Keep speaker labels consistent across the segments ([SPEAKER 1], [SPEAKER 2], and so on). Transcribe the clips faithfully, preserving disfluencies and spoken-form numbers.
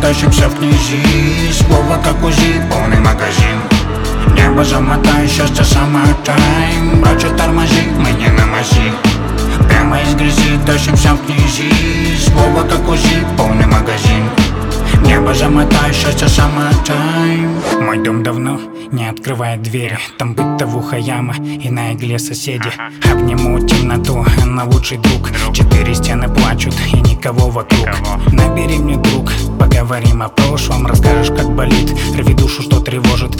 [SPEAKER 1] тащимся в князи. Слово как УЗИ, полный магазин. Небо замотай, счастье самотайм. Брачу тормози, мы не на мази. Прямо из грязи тащимся в князи. Слово как УЗИ, полный магазин. Небо замотай, счастье самотайм. Мой дом давно не открывает двери. Там бытовуха яма и на игле соседи. Обниму темноту, она лучший друг. Четыре стены плачут и никого вокруг. Набери мне друг, поговорим о прошлом. Расскажешь, как болит, рви душу, что тревожит.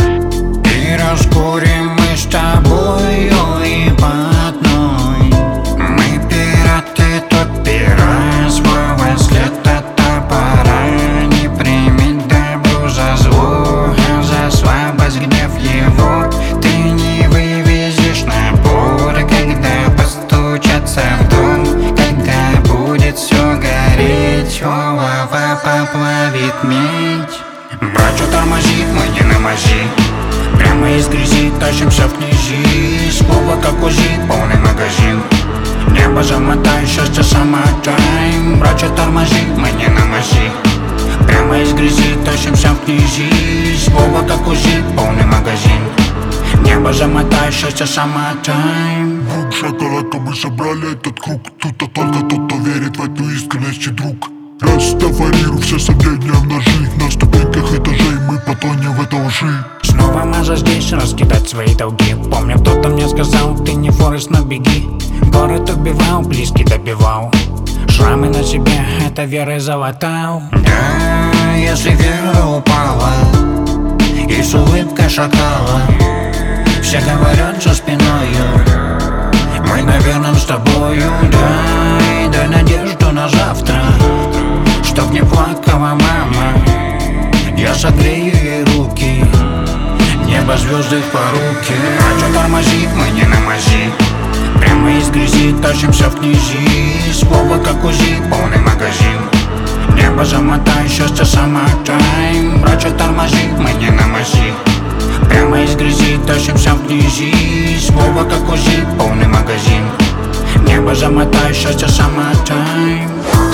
[SPEAKER 1] И раскурим мы с тобою и по одной. Мы пираты, тот пират. Свой след от топора. Не примет добру за зло, а за слабость, гнев его ты не вывезешь на поры. Когда постучатся в дом, когда будет все гореть, олово поплавит медь. Брачу тормози, мы не на мази. Прямо из грязи тащимся в князи. Слово как УЗИ, полный магазин. Небо замотай, счастье самотайм. Брачу тормози, мы не на мази. Прямо из грязи тащимся в князи. Слово как УЗИ, полный магазин. Небо замотай, счастье самотайм.
[SPEAKER 2] Друг, шоколадка, мы собрали этот круг. Тут-то только тот, кто верит в эту искренность, и друг. Растафарирую все сомнения в ножи. На ступеньках этажей мы потонем в этой лжи.
[SPEAKER 1] Снова маза здесь, раскидать свои долги. Помню, кто-то мне сказал, ты не Форест, но беги. Город убивал, близкий добивал. Шрамы на себе, это верой залатал. Да, если вера упала и с улыбкой шакала, все говорят за спиною, мы, наверное, с тобою. Да, и дай надежду на завтра, чтоб не плакала мама. Я согрею ей руки, небо, звезды в поруки. Брачу тормози, мы не на мази. Прямо из грязи тащимся в князи. Слово как УЗИ, полный магазин. Небо замотай, счастье самотайм. Брачу тормози, мы не на мази. Прямо из грязи тащимся в князи. Слово как УЗИ, полный магазин. Небо замотай, счастье самотайм.